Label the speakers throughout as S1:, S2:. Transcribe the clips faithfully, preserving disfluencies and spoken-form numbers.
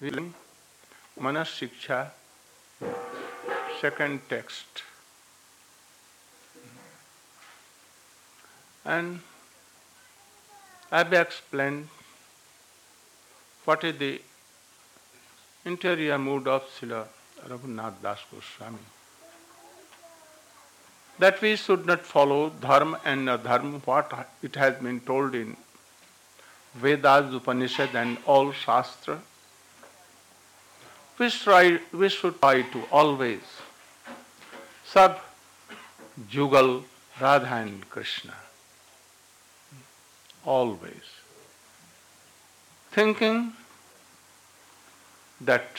S1: Reading Manas Shiksha, second text. And I have explained what is the interior mood of Srila Raghunath Das Goswami. That we should not follow dharma and adharma, what it has been told in Vedas, Upanishad and all Shastra. We, try, we should try to always serve Jugal, Radha and Krishna. Always. Thinking that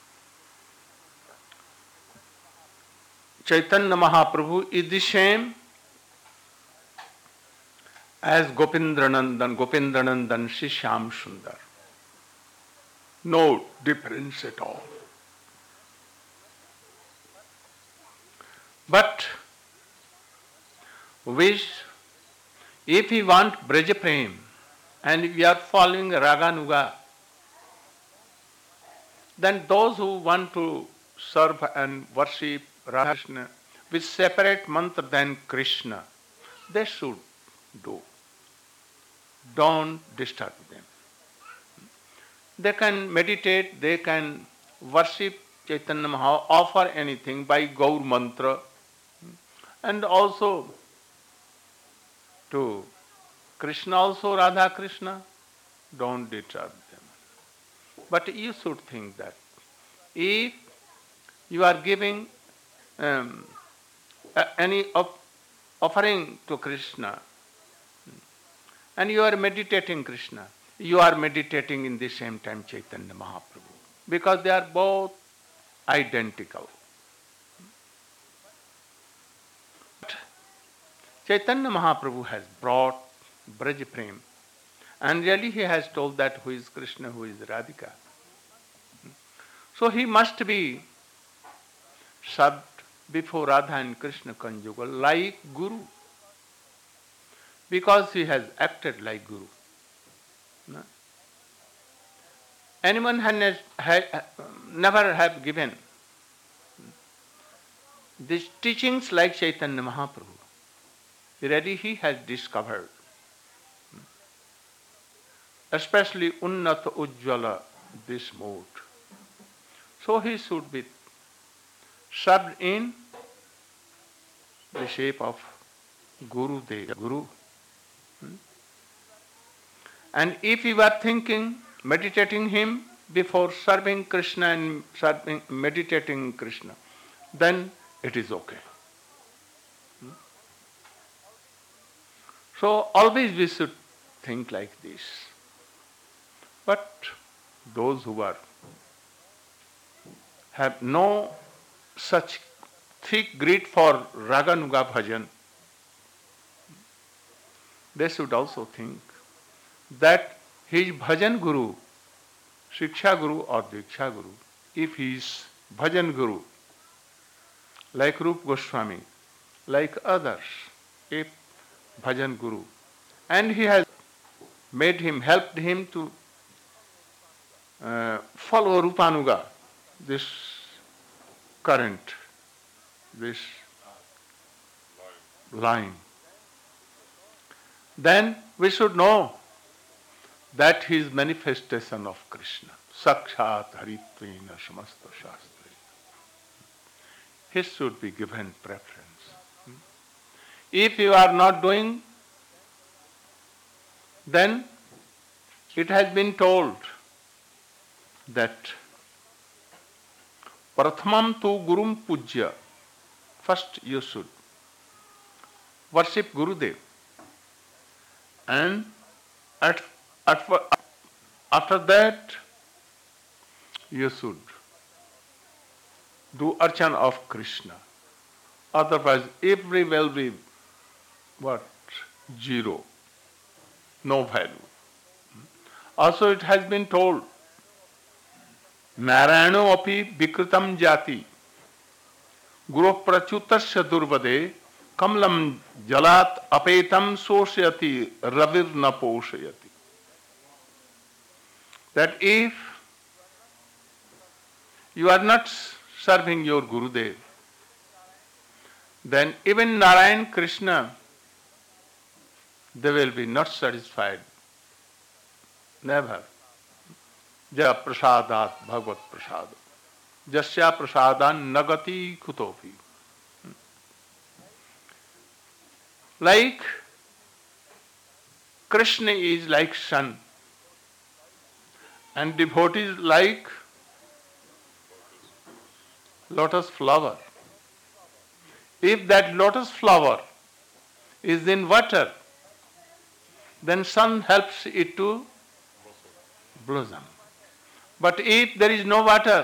S1: Chaitanya Mahaprabhu is the same as Gopindranandan, Gopindranandan Shri Shyam Sundar. No difference at all. But wish, if we want Braja Prem and we are following Raganuga, then those who want to serve and worship Radha Krishna with separate mantra than Krishna, they should do. Don't disturb them. They can meditate, they can worship Chaitanya Mahaprabhu, offer anything by Gaur mantra, and also to Krishna also, Radha Krishna, don't disturb them. But you should think that if you are giving um, any of offering to Krishna and you are meditating Krishna, you are meditating in the same time Chaitanya Mahaprabhu, because they are both identical. But Chaitanya Mahaprabhu has brought Braj Prem, and really he has told that who is Krishna, who is Radhika. So he must be served before Radha and Krishna conjugal like Guru, because he has acted like Guru. No? Anyone has, has never have given these teachings like Chaitanya Mahaprabhu. Already he has discovered, especially Unnata Ujjvala, this mode. So he should be served in the shape of Guru Deva, Guru. And if you are thinking, meditating him before serving Krishna and serving, meditating Krishna, then it is okay. So always we should think like this. But those who are have no such thick greed for Raganuga bhajan, they should also think that his bhajan guru, Shiksha Guru or Diksha Guru, if he is bhajan guru, like Rupa Goswami, like others, if bhajan guru, and he has made him, helped him to uh, follow Rupanuga, this current, this line, then we should know that he is manifestation of Krishna. Sakshat Haritvena Samasta Shastra. He should be given preference. If you are not doing, then it has been told that Prathamam tu Gurum Pujya. First you should worship Gurudev. And at, at, after that you should do archana of Krishna. Otherwise every will be what? Zero. No value. Also it has been told, Narayano api vikritam jati Guru prachutasya durvade Kamlam jalat apetam sosyati ravir na poshayati. That if you are not serving your Gurudev, then even Narayan, Krishna, they will be not satisfied. Never. Jaya prasadat bhagavat prasad. Jasya prasadan nagati kutopi. Like Krishna is like sun, and devotees like lotus flower. If that lotus flower is in water, then sun helps it to blossom. But if there is no water,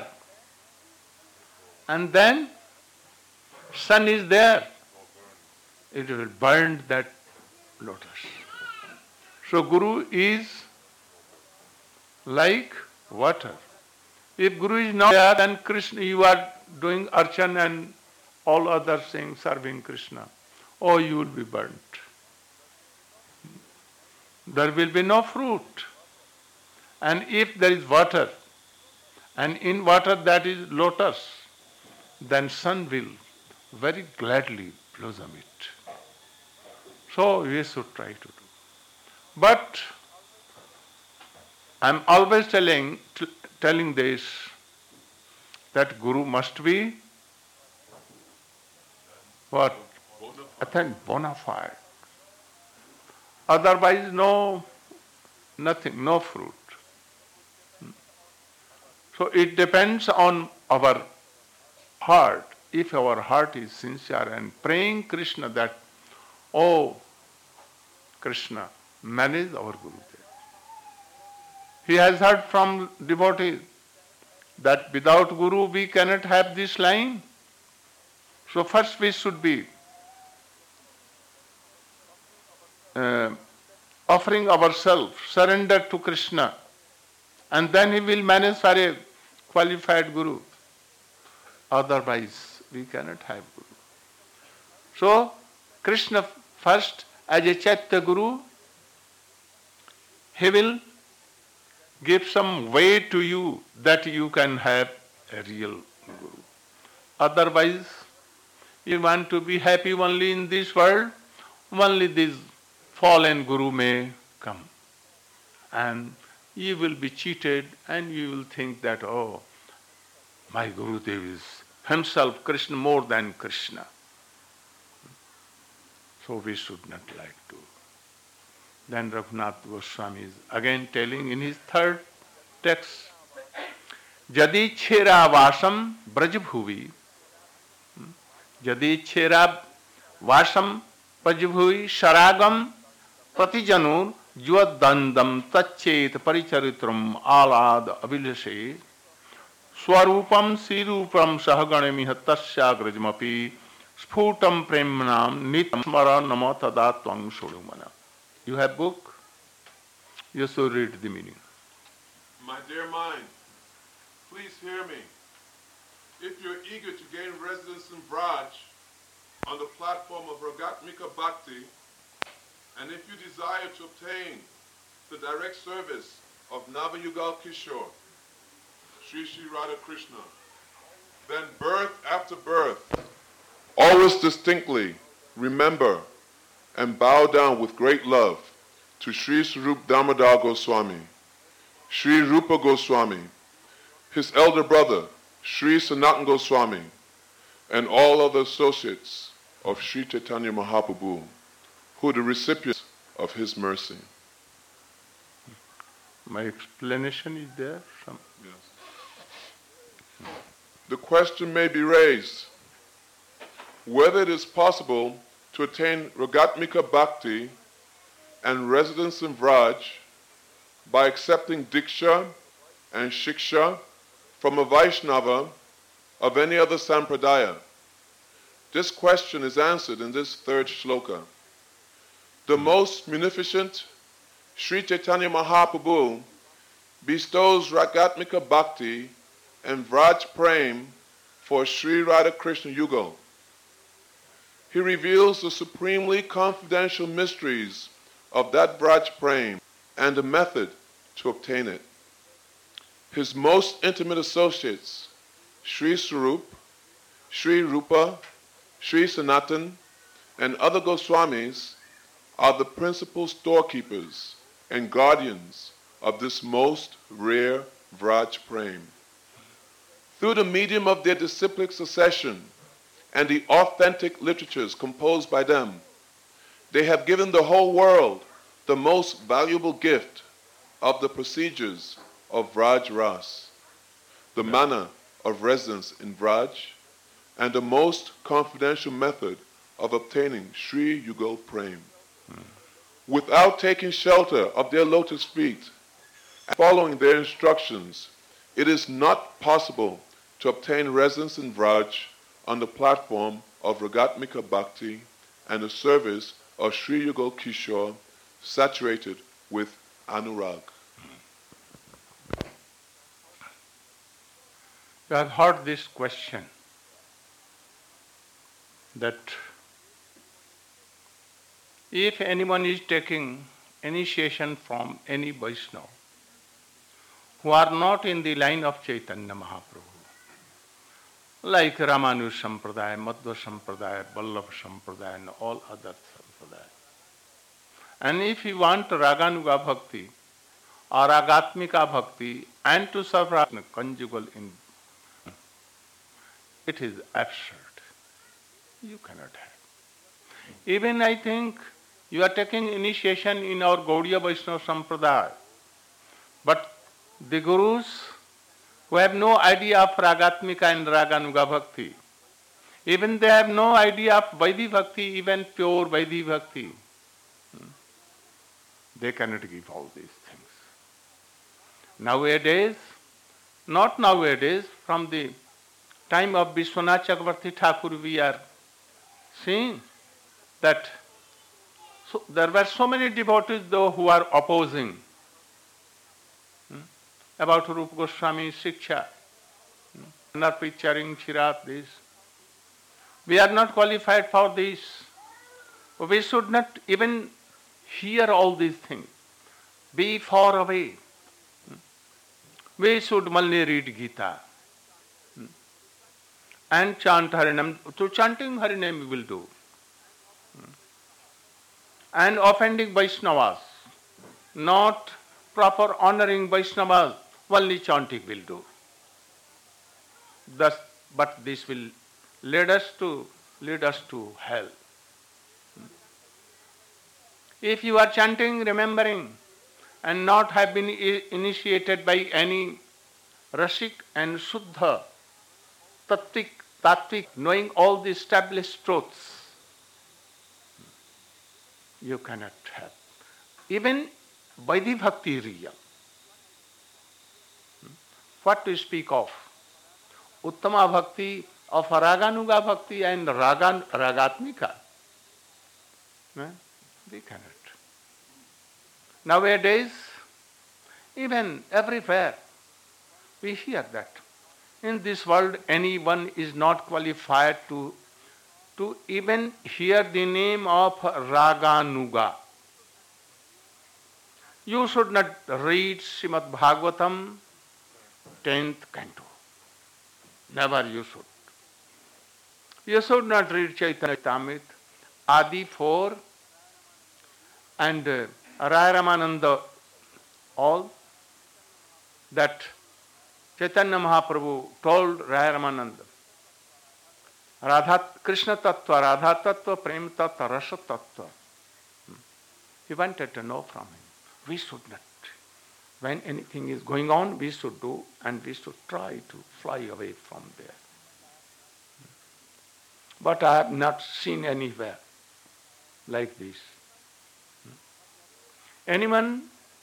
S1: and then sun is there, it will burn that lotus. So Guru is like water. If Guru is not there, then Krishna, you are doing archan and all other things serving Krishna. Oh, you will be burnt. There will be no fruit. And if there is water, and in water that is lotus, then sun will very gladly blossom it. So we should try to do. But I am always telling t- telling this, that Guru must be what? Authentic, bona fide. Otherwise, no, nothing, no fruit. So it depends on our heart. If our heart is sincere and praying Krishna that, oh Krishna, manage our Gurudev. He has heard from devotees that without Guru we cannot have this line. So first we should be uh, offering ourselves, surrender to Krishna, and then he will manage for a qualified Guru. Otherwise we cannot have Guru. So Krishna first as a Chaitya Guru, he will give some way to you that you can have a real Guru. Otherwise, you want to be happy only in this world, only this fallen Guru may come. And you will be cheated and you will think that, oh, my Gurudev is himself Krishna more than Krishna. So we should not like to. Then Raghunath Goswami is again telling in his third text, Jadi chera vasam brajbhuvi, Jadi chera vasam brajbhuvi sharagam pratijanur juadandam tachet paricharitram alad avilase swarupam sirupam sahaganemiha tasya grajmapi sphutam premnam nitam smara nama tada tvang sodumana. You have book? You should read the meaning.
S2: My dear mind, please hear me. If you're eager to gain residence in Braj on the platform of Ragatmika Bhakti, and if you desire to obtain the direct service of Navayugal Kishore, Sri Sri Radha Krishna, then birth after birth, always distinctly remember and bow down with great love to Sri Swarup Damodar Goswami, Sri Rupa Goswami, his elder brother, Sri Sanatan Goswami, and all other associates of Sri Chaitanya Mahaprabhu, who are the recipients of his mercy.
S1: My explanation is there? Some...
S2: Yes. The question may be raised whether it is possible to attain Ragatmika Bhakti and residence in Vraj by accepting Diksha and Shiksha from a Vaishnava of any other Sampradaya. This question is answered in this third shloka. The most munificent Sri Chaitanya Mahaprabhu bestows Ragatmika Bhakti and Vraj Prem for Sri Radha Krishna Yugal. He reveals the supremely confidential mysteries of that Vraj Prem and the method to obtain it. His most intimate associates Sri Swarup, Sri Rupa, Sri Sanatan, and other Goswamis are the principal storekeepers and guardians of this most rare Vraj Prem. Through the medium of their disciplic succession and the authentic literatures composed by them, they have given the whole world the most valuable gift of the procedures of Vraj Ras, the manner of residence in Vraj, and the most confidential method of obtaining Sri Yugal Prem. Hmm. Without taking shelter of their lotus feet and following their instructions, it is not possible to obtain residence in Vraj on the platform of Ragatmika Bhakti and the service of Sri Yugal Kishore saturated with Anurag.
S1: You have heard this question that if anyone is taking initiation from any Vaishnava who are not in the line of Chaitanya Mahaprabhu, like Ramanuja Sampradaya, Madhva Sampradaya, Vallabha Sampradaya, and all other Sampradaya, and if you want Raganuga Bhakti or Ragatmika Bhakti and to suffer conjugal in, it is absurd. You cannot have. Even I think you are taking initiation in our Gaudiya Vaishnava Sampradaya, but the gurus who have no idea of Ragatmika and Raganuga Bhakti, even they have no idea of Vaidhi Bhakti, even pure Vaidhi Bhakti, they cannot give all these things. Nowadays, not nowadays, from the time of Vishwanath Chakravarti Thakur, we are seeing that so there were so many devotees though who are opposing hmm, about Rupa Goswami Shiksha, hmm, Narpit Charing Chirat, this. We are not qualified for this. We should not even hear all these things. Be far away. Hmm. We should only read Gita hmm, and chant Harinam. So chanting Harinam we will do. And offending Vaishnavas, not proper honoring Vaishnavas, only chanting will do. Thus, but this will lead us to lead us to hell. If you are chanting, remembering, and not have been initiated by any Rasik and Shuddha, Tattvik, Tattvik, knowing all the established truths, you cannot have. Even Vaidhi Bhakti real. What to speak of? Uttama Bhakti of Raganuga Bhakti and Ragan, Ragatmika. We cannot. Nowadays, even everywhere, we hear that. In this world, anyone is not qualified to to even hear the name of Raganuga. You should not read Srimad Bhagavatam, tenth canto. Never you should. You should not read Chaitanya Charitamrita, Adi four, and uh, Raya Ramananda, all that Chaitanya Mahaprabhu told Raya Ramananda. Radha, Krishna Tattva, Radha Tattva, Prem Tattva, Rasa Tattva. He wanted to know from him. We should not. When anything is going on, we should do, and we should try to fly away from there. But I have not seen anywhere like this. Anyone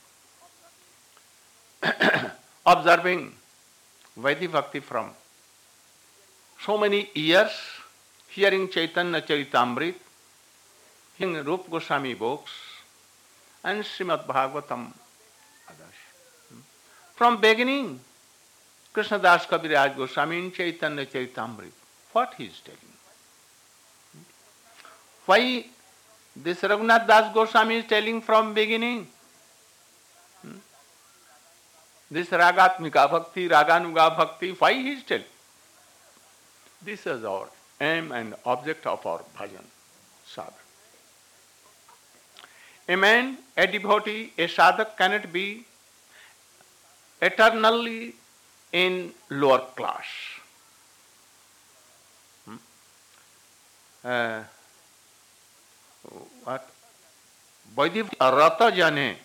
S1: observing Vaidhi Bhakti from so many years, hearing Chaitanya Charitamrita, hearing Rupa Goswami books, and Srimad Bhagavatam, others. From beginning, Krishnadas Kaviraj Goswami in Chaitanya Charitamrita, what he is telling? Why this Raghunath Das Goswami is telling from beginning? This Ragatmika Bhakti, Raganuga Bhakti, why he is telling? This is our aim and object of our bhajan sadhana. A man, a devotee, a sadhak cannot be eternally in lower class. Hmm? Uh, what? Vaidhi rata jane.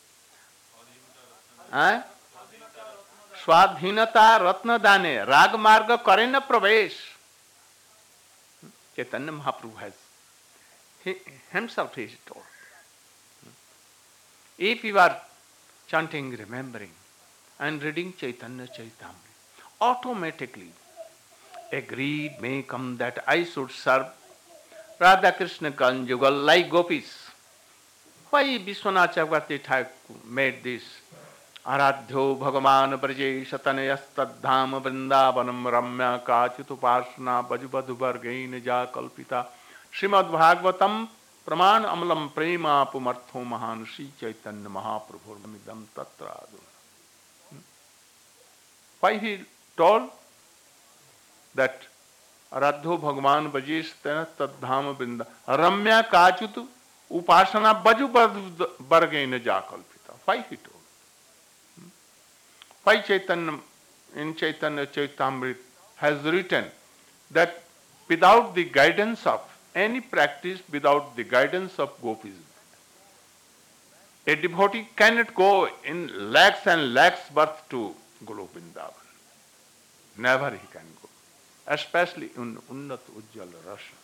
S1: स्वाधीनता रत्न दाने राग मार्ग करे न प्रवेश. Chaitanya Mahaprabhu has he, himself he told. If you are chanting, remembering, and reading Chaitanya Charitamrita, automatically a greed may come that I should serve Radha Krishna conjugal like gopis. Why Vishwanath Chakravarti Thakur made this? Aradhyo Bhagavan Braje Satanayastadham Vrindavanam Ramya Kachituparsana Bajubadhubargain Ja Kalpita Srimad Bhagavatam Praman Amalam Prema Pumartho Mahan Sri Chaitanya Mahaprabhu Midam Tatra. Why he told that Aradhyo Bhagavan Braje Satanayastadham Vrinda Ramya Kachitu Upasana Bajubadhubargain Ja Kalpita. Why he told? Why Chaitanya, in Chaitanya Charitamrita has written that without the guidance of any practice, without the guidance of gopis, a devotee cannot go in lakhs and lakhs birth to Goloka Vrindavan. Never he can go, especially in Unnat Ujjala Rasa.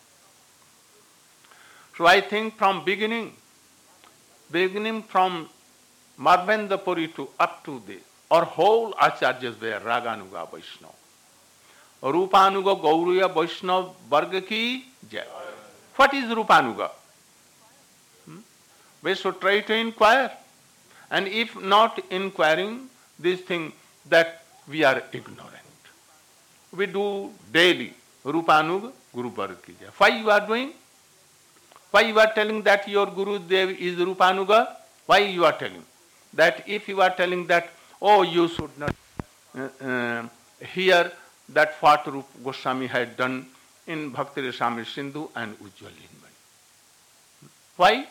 S1: So I think from beginning, beginning from Madhavendra Puri to up to this, our whole acharyas were Raganuga Vaishnava. Rupanuga Gauriya Vaishnava Varga ki jai. What is Rupanuga? Hmm? We should try to inquire. And if not inquiring this thing, that we are ignorant. We do daily Rupanuga Guru Varga ki jai. Why you are doing? Why you are telling that your Guru Dev is Rupanuga? Why you are telling? That if you are telling that oh, you should not uh, uh, hear that what Rupa Goswami had done in Bhakti Rasamrita Sindhu and Ujjwal Hinmani. Why?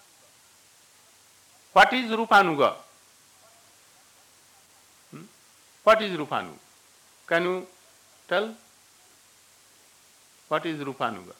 S1: What is Rupanuga? Hmm? What is Rupanuga? Can you tell? What is Rupanuga?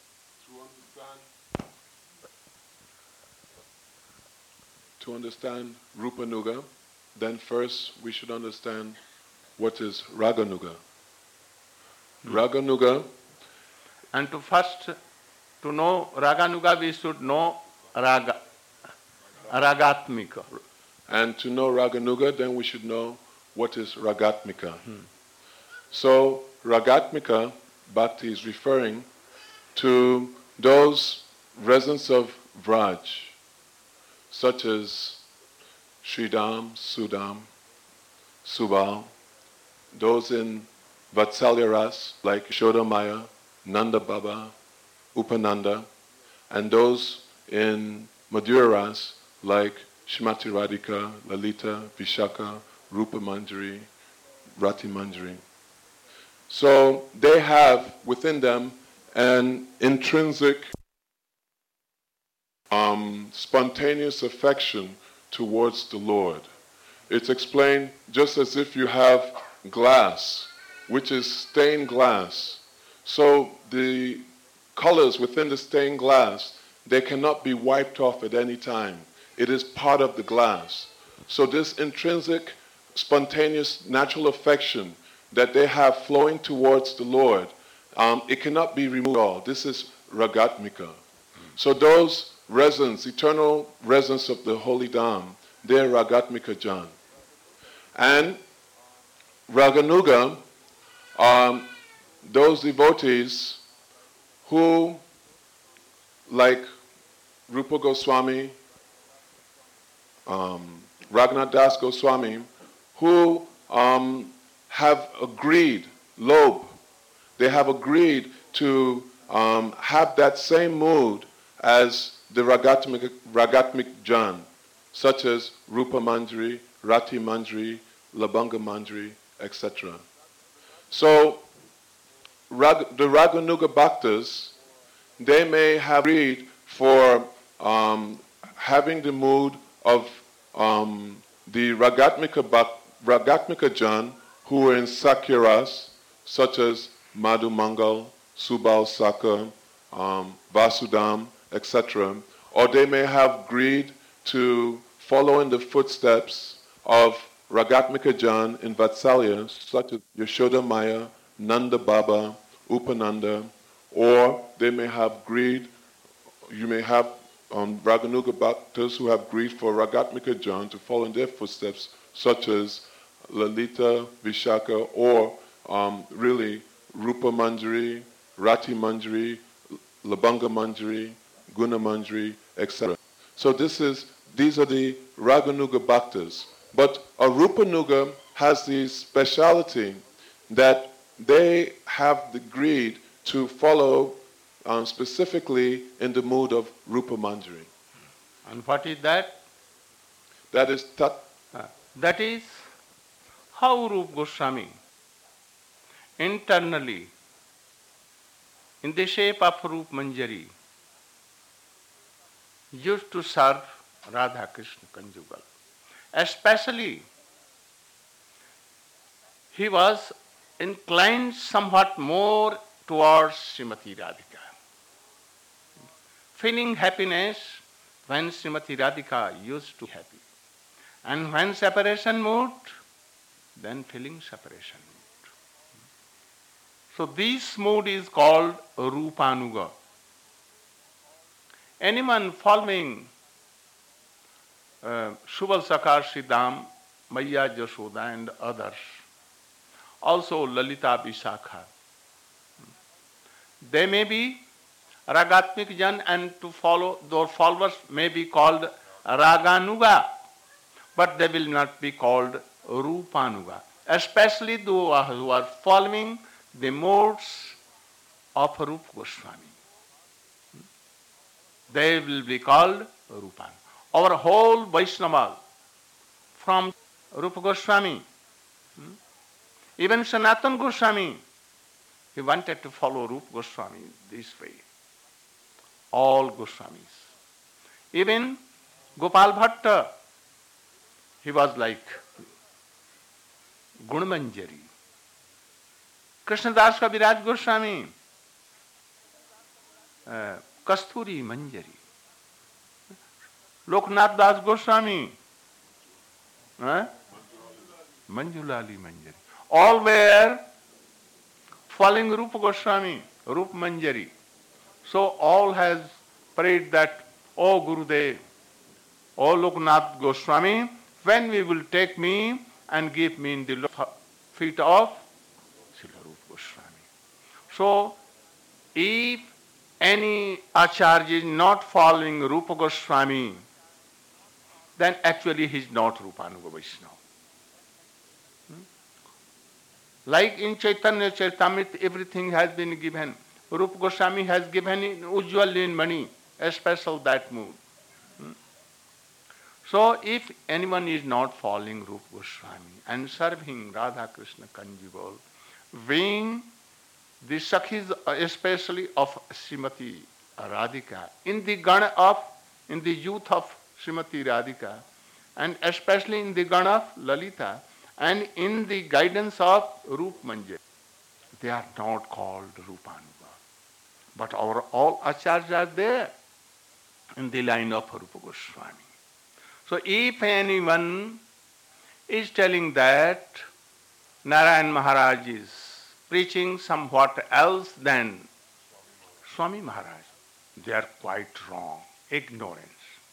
S2: To understand Rupanuga, then first we should understand what is Raganuga. Hmm. Raganuga.
S1: And to first, to know Raganuga, we should know Raga, Ragatmika.
S2: And to know Raganuga, then we should know what is Ragatmika. Hmm. So Ragatmika, Bhakti is referring to those residents of Vraj, such as Sridham, Sudam, Subal, those in Vatsalya Ras like Shodamaya, Nanda Baba, Upananda, and those in Madhura Ras like Shrimati Radhika, Lalita, Vishaka, Rupa Manjari, Rati Manjari. So they have within them an intrinsic um, spontaneous affection towards the Lord. It's explained just as if you have glass, which is stained glass. So the colors within the stained glass, they cannot be wiped off at any time. It is part of the glass. So this intrinsic, spontaneous, natural affection that they have flowing towards the Lord, um, it cannot be removed at all. This is Ragatmika. So those residents, eternal residents of the Holy Dham, they're Ragatmika Jan. And Raganuga are those devotees who, like Rupa Goswami, um, Raghunath Das Goswami, who um, have agreed, Lob, they have agreed to um, have that same mood as the Ragatmik, Ragatmik Jan, such as Rupa Manjari, Rati Manjari, Labanga Manjari, et cetera. So Rag, the Raganuga Bhaktas, they may have agreed for um, having the mood of um, the Ragatmika, Bhak- Ragatmika Jan who were in Sakyaras, such as Madhu Mangal, Subal Saka, um, Vasudam, et cetera. Or they may have agreed to follow in the footsteps of Ragatmika Jan in Vatsalya, such as Yashoda Maya, Nanda Baba, Upananda, or they may have agreed, you may have um, Raganuga Bhaktas who have agreed for Ragatmika Jan to follow in their footsteps, such as Lalita, Vishaka, or um, really Rupa Manjari, Rati Manjari, Labanga Manjari, Guna Manjari, et cetera. So this is, these are the Raganuga Bhaktas. But a Rupanuga has the speciality that they have the greed to follow um, specifically in the mood of Rupa Manjari.
S1: And what is that?
S2: That is Tat.
S1: Uh, that is how Rupa Goswami internally, in the shape of Rupa Manjari, used to serve Radha Krishna conjugal. Especially, he was inclined somewhat more towards Srimati Radhika, feeling happiness when Srimati Radhika used to be happy. And when separation moved, then feeling separation moved. So this mood is called Rupanuga. Anyone following uh, Subal Sakar, Siddham, Maya Jashoda and others, also Lalita Vishakha, they may be Ragatmik Jan, and to follow, those followers may be called Raganuga, but they will not be called Rupanuga. Especially those who are following the modes of Rupa Goswami. They will be called Rupan. Our whole Vaishnava, from Rupa Goswami, even Sanatana Goswami, he wanted to follow Rupa Goswami this way. All Goswamis. Even Gopal Bhatta, he was like Gunamanjari. Krishnadas Kaviraj Goswami, uh, Kasturi Manjari. Loknath Das Goswami, uh, Manjulali Manjari. All were following Rupa Goswami, Rupa Manjari. So all has prayed that, O Gurudev, O Loknath Goswami, when we will take me and give me in the feet of Srila Rupa Goswami. So if any Acharya is not following Rupa Goswami, then actually he is not Rupanuga Vaishnava. Hmm? Like in Chaitanya Charitamrita, everything has been given. Rupa Goswami has given usually in money, especially that mood. Hmm? So if anyone is not following Rupa Goswami and serving Radha Krishna conjugal, being the Sakhis especially of Srimati Radhika, in the Gana of, in the youth of Srimati Radhika, and especially in the Gana of Lalita, and in the guidance of Rupa Manjari, they are not called Rupanuga. But our all acharyas are there in the line of Rupa Goswami. So if anyone is telling that Narayan Maharaj is preaching somewhat else than Swami Maharaj, they are quite wrong, ignorance.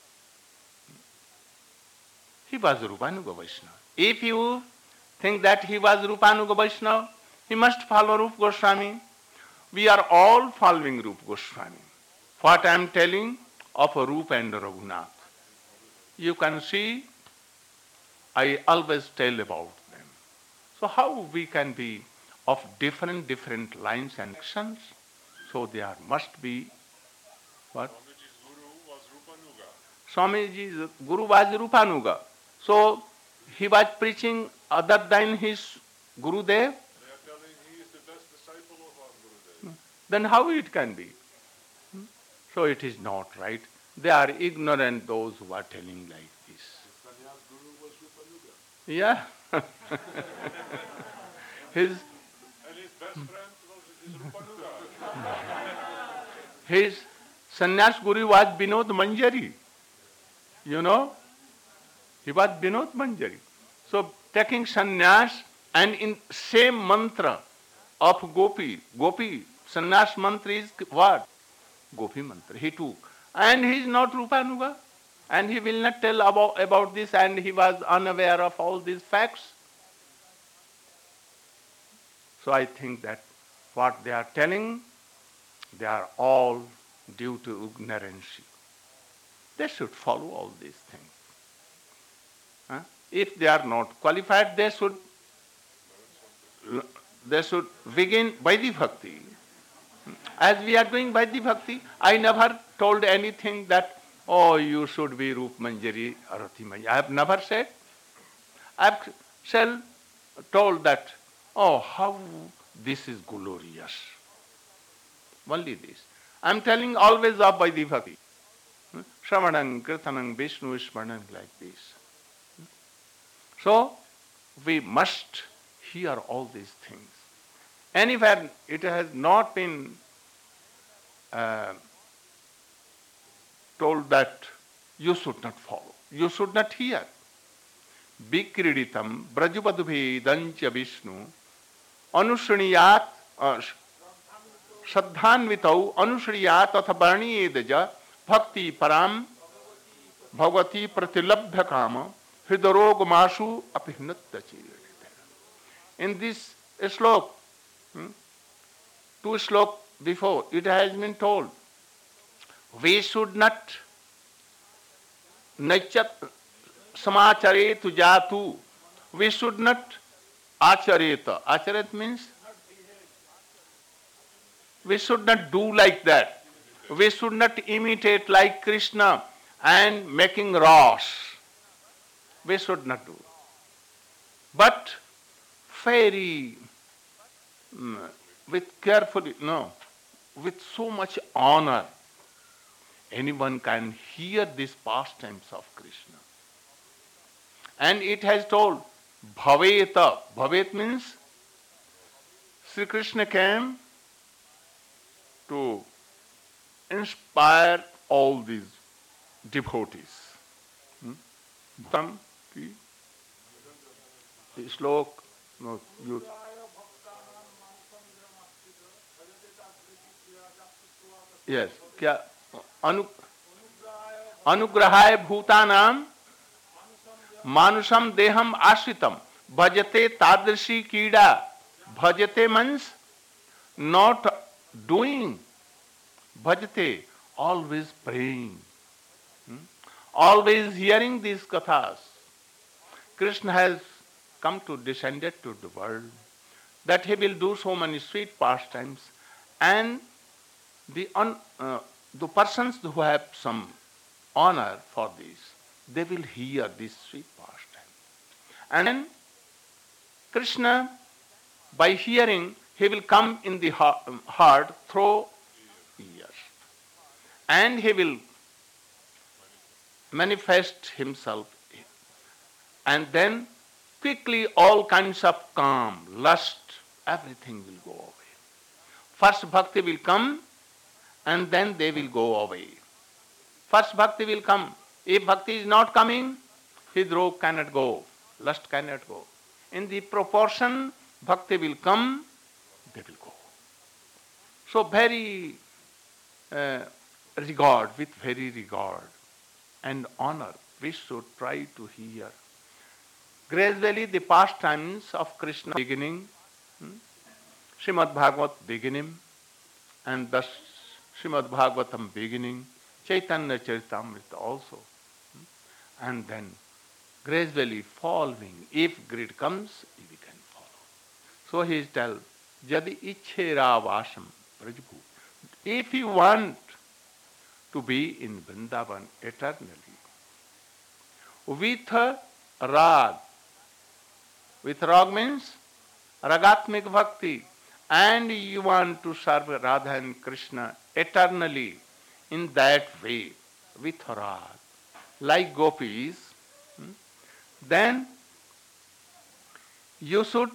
S1: He was Rupanuga Vaishnava. If you think that he was Rupanuga Vaishnava, he must follow Rupa Goswami. We are all following Rupa Goswami. What I am telling of Rupa and Raghunath, you can see, I always tell about them. So how we can be of different, different lines and actions? So there must be, what? Swamiji's Guru was Rupanuga. So he was preaching other than his Gurudev.
S2: They are telling he is the best disciple of our Guru.
S1: then how it can be? Hmm? So it is not right. They are ignorant, those who are telling like this.
S2: The sannyas guru was Rupanuga.
S1: Yeah. his
S2: And his best friend was is Rupanuga.
S1: his sannyas guru was Binod Manjari. You know? He was Binod Manjari. So taking sannyas and in same mantra of Gopi, Gopi, sannyas mantra is what? Gopi mantra, he took. And he is not Rupanuga. And he will not tell about, about this, and he was unaware of all these facts. So I think that what they are telling, they are all due to ignorance. They should follow all these things. Huh? If they are not qualified, they should they should begin Vaidhi Bhakti. As we are doing Vaidhi Bhakti, I never told anything that, oh, you should be Rup Manjari or Rati Manjari. I have never said. I have said, told that, oh, how this is glorious. Only this. I am telling always of Vaidhi Bhakti. Shravanam, Kirtanam, Vishnu Smaranam, like this. So, we must hear all these things. Anywhere it has not been uh, told that you should not follow, you should not hear. Vikriditam brajubadubhedancha Vishnu anushriyat Shraddhanvitau anushriyat atha varniyedaja bhakti param bhagavati pratilabhya kama hridarogamashu apihnatya chirita. In this slok, hmm, two slok before, it has been told, we should not naichat samacharetu jatu, we should not achareta. Acharet means we should not do like that. We should not imitate like Krishna and making rash. We should not do. But very, with carefully, no, with so much honor, anyone can hear these pastimes of Krishna. And it has told, Bhaveta. Bhavet means Sri Krishna came to inspire all these devotees. Hmm? Slok, no, you. Yes, क्या अनु अनुग्रहाय भूतानाम मानुषम देहम आश्रितम भजते तादृशी कीड़ा. Bhajate means not doing. Bhajate, always praying. Hmm? Always hearing these kathas. Krishna has come to descended to the world that he will do so many sweet pastimes, and the un, uh, the persons who have some honor for this, they will hear this sweet pastime. And then Krishna, by hearing, he will come in the heart through ears. And he will manifest himself. And then quickly all kinds of calm, lust, everything will go away. First bhakti will come and then they will go away. First bhakti will come. If bhakti is not coming, hridrog cannot go, lust cannot go. In the proportion bhakti will come, they will go. So very uh, regard, with very regard and honor, we should try to hear. Gradually the pastimes of Krishna beginning, hmm? Srimad Bhagavat beginning, and thus Srimad Bhagavatam beginning, Chaitanya Charitamrita also. Hmm? And then gradually following, if greed comes, we can follow. So he tells, Jadi Ichhera Vasam Prajabhu. If you want to be in Vrindavan eternally, with rag, with rag means ragatmik bhakti, and you want to serve Radha and Krishna eternally in that way, with Radha, like gopis, hmm, then you should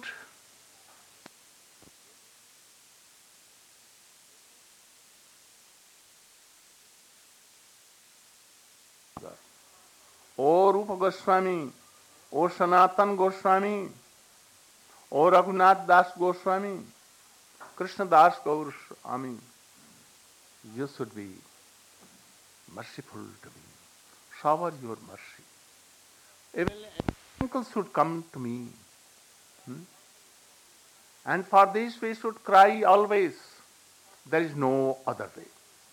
S1: O Rupa Goswami, O Sanatan Goswami, O Raghunath Das Goswami, Krishna Das Goswami, you should be merciful to me. Shower your mercy. Even angels should come to me. Hmm? And for this we should cry always. There is no other way.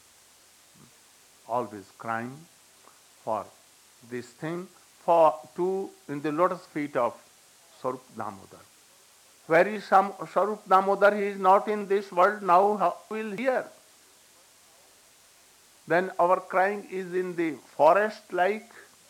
S1: Always crying for this thing, for to in the lotus feet of Sarup Damodar. Where is some Sarup Damodar? He is not in this world now. How will he hear? Then our crying is in the forest like?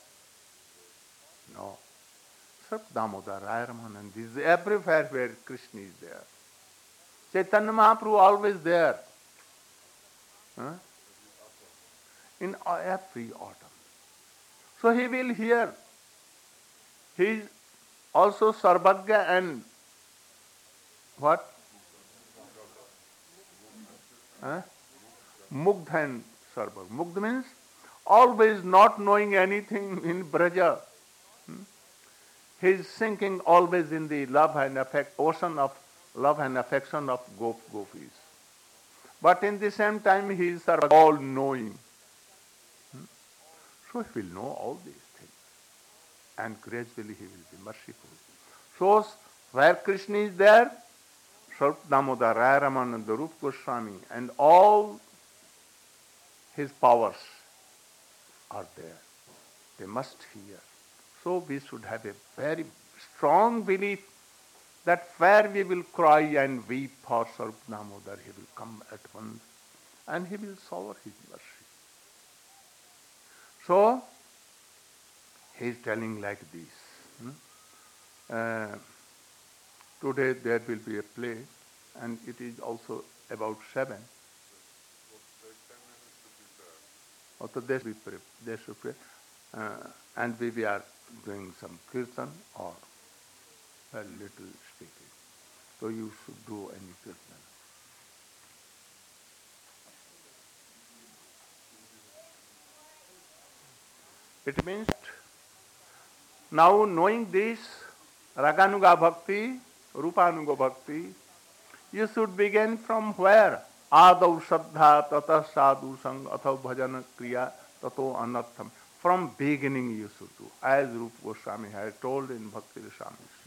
S1: No. Sarup Damodar, Rayamanand is everywhere where Krishna is there. Chaitanya Mahaprabhu always there. Huh? In every autumn. So he will hear. He is also Sarvagya and what? Huh? Mugdha and Sarvagya. Mugdha means always not knowing anything in Braja. Hmm? He is sinking always in the love and affect, ocean of love and affection of gop gopis. But in the same time he is all knowing. So he will know all these things. And gradually he will be merciful. So where Krishna is there, Sarup Damodar, Raya Ramananda, Rupa Goswami, and all his powers are there. They must hear. So we should have a very strong belief that where we will cry and weep for Sarup Damodar, he will come at once and he will shower his mercy. So, he is telling like this. Hmm? Uh, today there will be a play and it is also about seven. Also they should pray. They should pray. Uh, and we, we are doing some kirtan or a little speaking. So you should do any kirtan. It means now knowing this Raganuga Bhakti, Rupanuga Bhakti, you should begin from where? Adau Shraddha Tata Sadhu Sang Atha Bhajana Kriya Tato Anatham. From beginning you should do, as Rupa Goswami had told in Bhakti Rasamrita.